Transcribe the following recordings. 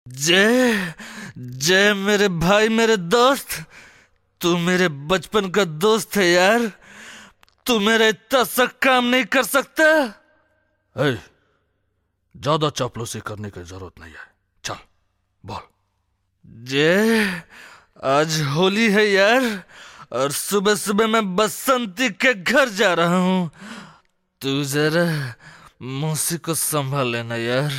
जय जय मेरे भाई, मेरे दोस्त, तू मेरे बचपन का दोस्त है यार। तू मेरा इतना सा काम नहीं कर सकता। ज्यादा चापलूसी करने की जरूरत नहीं है, चल बोल। जय आज होली है यार, और सुबह सुबह मैं बसंती के घर जा रहा हूँ। तू जरा मौसी को संभाल लेना यार।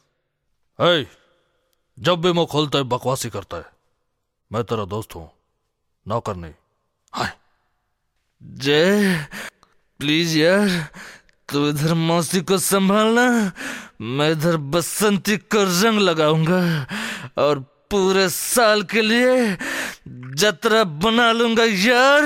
जब भी मुंह खोलता है बकवासी करता है। मैं तेरा दोस्त हूं, नौकर नहीं। हाय जय प्लीज यार, तू इधर मौसी को संभालना, मैं इधर बसंती को रंग लगाऊंगा और पूरे साल के लिए जतरा बना लूंगा यार।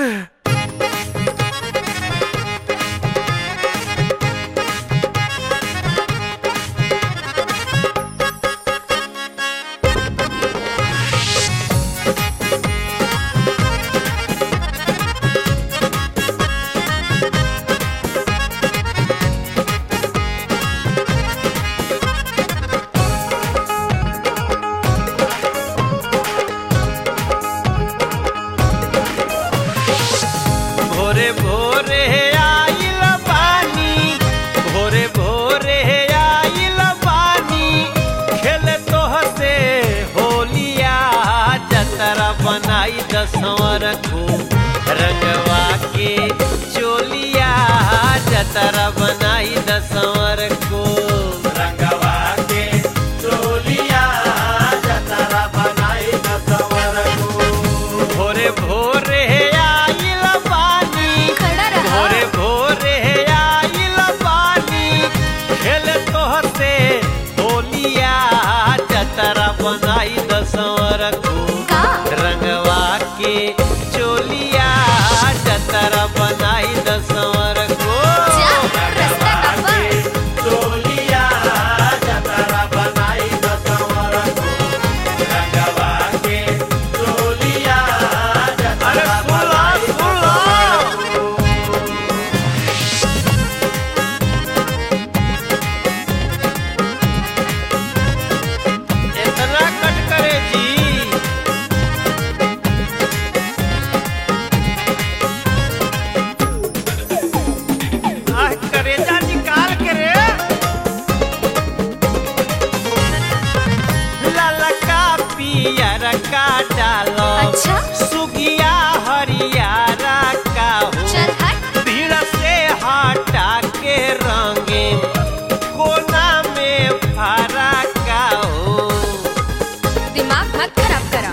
भोरे भोरे आइल बानी, भोरे भोरे आइल बानी, खेले तोहसे होलिया। जतरा बनाई दसवर को रंगवा के चोलिया। जतरा बनाई दसवर को रंगवा के चोलिया। जतरा बनाई दसवर को भोरे भोरे भोरे भोरे आइल बानी, खेले तोहसे होलिया। जतरा बनाई दसवर को रंगवा के चोलिया। जतरा बनाई दसवर को रंगवा के चोलिया। जतरा बनाई दसवर को रंगवा के चोलिया। जतरा बनाई दसवर को। इतना कट करे जी, करेजा निकाल के रे। ललका पियर का डालो, अच्छा? सुगिया हरियारा का हो। भीड़ से हटा के रंगे कोना में फरा का हो। दिमाग मत खराब करा।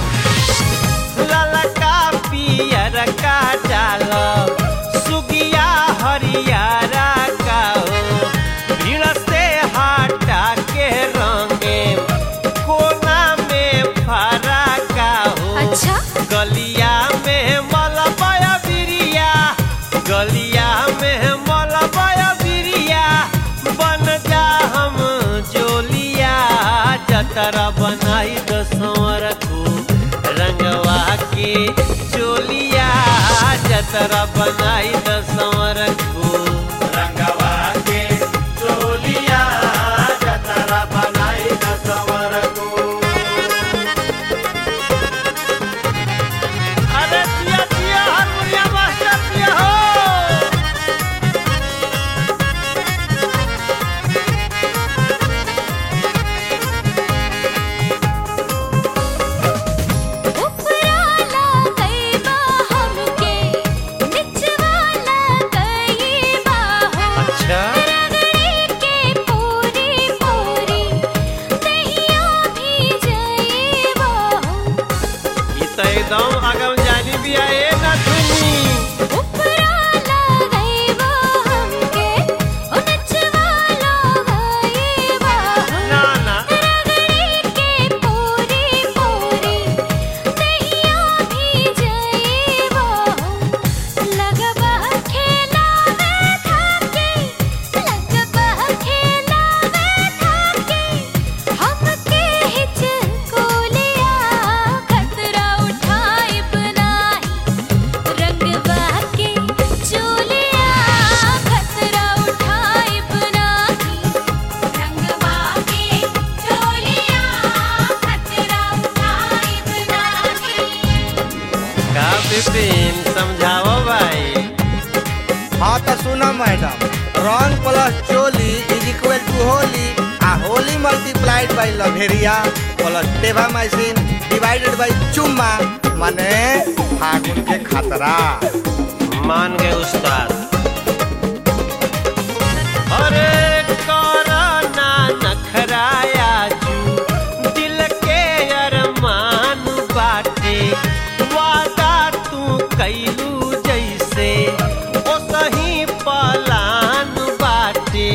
ललका पियर का डालो, सुगिया हरियारा का हो। भीड़ से हटा के रंगे कोना में फरा का हो। अच्छा? गलिया में मलबया बिरिया, गलिया में मलबया बिरिया। बन जा हम जोलिया। जतरा बनाई दसवर को रंगवा के चोलिया। जतरा बनाई दसवर को रंगवा के चोलिया। जतरा बनाई दसवर को। अरे दिया दिया हारमोनिया मास्टर दिया हो। उपराला गईबा हमके, निचवाला गईबा। विपिन समझाओ भाई। हाँ तो सुनो मैडम, रंग प्लस चोली इज इक्वल टू होली, आ होली मल्टीप्लाइड बाय लभेरिया प्लस टेबामाइसिन डिवाइडेड बाय चुम्मा माने फागुन के खतरा। मान गए उस्ताद। अरे कोरोना नखराया जू दिल के अरमान बाटे, वादा तू कैलू जैसे ओ सही पलान बाटे।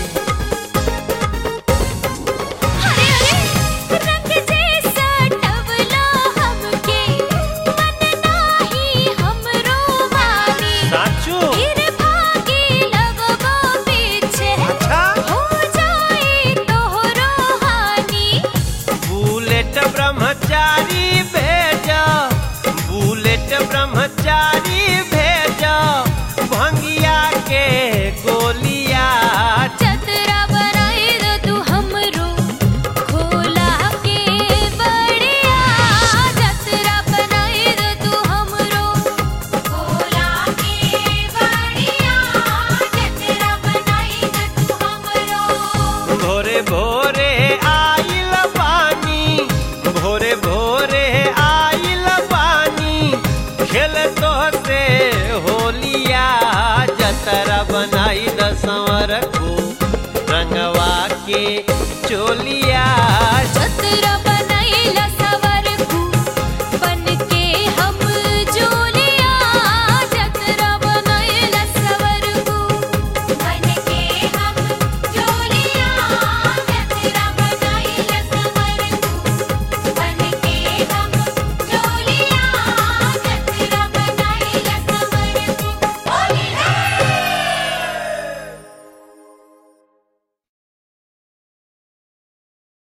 ब्रह्मचारी भेजा, बुलेट ब्रह्मचारी भेजा, भंगिया के गोलिया। चतरा बनाई दो तू हमरो, खोला के बड़िया। चतरा बनाई दो तू हमरो, खोला के बड़िया। चतरा बनाई दो तू हमरो। भोरे भोरे आइल पानी, भोरे भोरे आइल पानी, खेल तो से होलिया। जतरा बनाई द संवर को रंगवा के चोलिया।